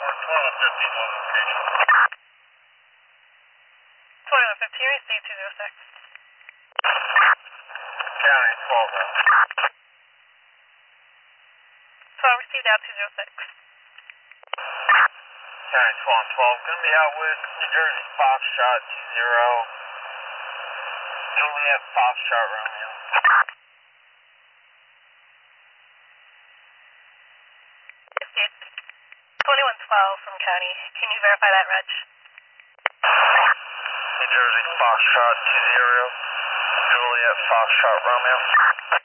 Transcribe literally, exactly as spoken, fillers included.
twenty-one fifteen, one location. twenty-one fifteen, receive two zero six. County twelve. twelve, received out two zero six. County twelve twelve, going to be out with New Jersey Foxtrot two zero. Juliet Foxtrot Romeo. Received. twenty-one twelve from County. Can you verify that, Reg? New Jersey Foxtrot two zero. Juliet Foxtrot Romeo.